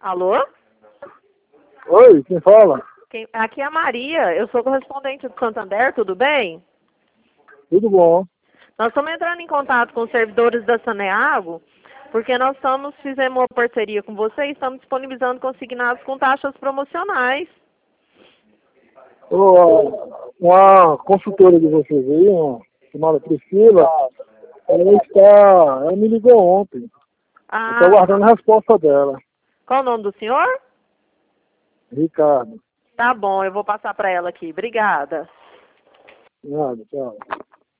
Alô? Oi, quem fala? Aqui é a Maria, eu sou correspondente do Santander, tudo bem? Tudo bom? Nós estamos entrando em contato com os servidores da Saneago, porque fizemos uma parceria com você e estamos disponibilizando consignados com taxas promocionais. Uma consultora de vocês aí, uma chamada Priscila, ela me ligou ontem. Eu estou aguardando a resposta dela. Qual o nome do senhor? Ricardo. Tá bom, eu vou passar para ela aqui. Obrigada. Nada, tchau.